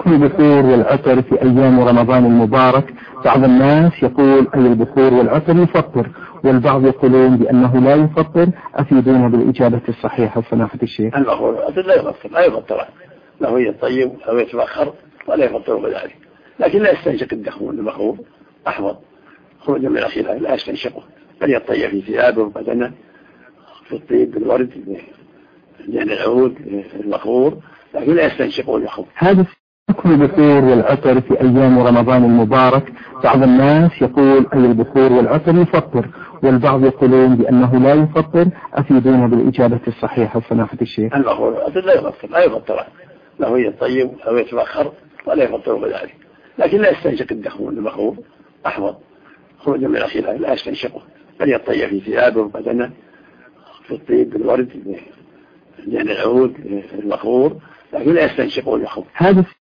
البخور والعطر في أيام رمضان المبارك. بعض الناس يقول أي البخور والعطر يفطر، والبعض يقولون بأنه لا يفطر. أفيدونا بالإجابة الصحيحة سماحة الشيخ. البخور والعطر لا يفطر له يطيب أو يتبخر ولا يفطر بذلك، لكن لا يستنشق الدخون. البخور أحفظ خروجا من الخلاف، لا يستنشقه بل يطيب في ثيابه وبدنه في الطيب بالورد يعني العود البخور، لكن لا يستنشقه البخور. هذا حكم البخور والعطر في أيام رمضان المبارك. بعض الناس يقول أي البخور والعطر يفطر، والبعض يقولون بأنه لا يفطر. أفيدونا بالإجابة الصحيحة سماحة الشيخ. البخور والعطر لا يفطر له يطيب أو يتبخر ولا يفطر بذلك، لكن لا يستنشق الدخون. البخور أحفظ خروجا من الخلاف، لا يستنشقه بل يطيب في ثيابه وبدنه في الطيب بالورد يعني العود البخور، لكن لا يستنشقه البخور.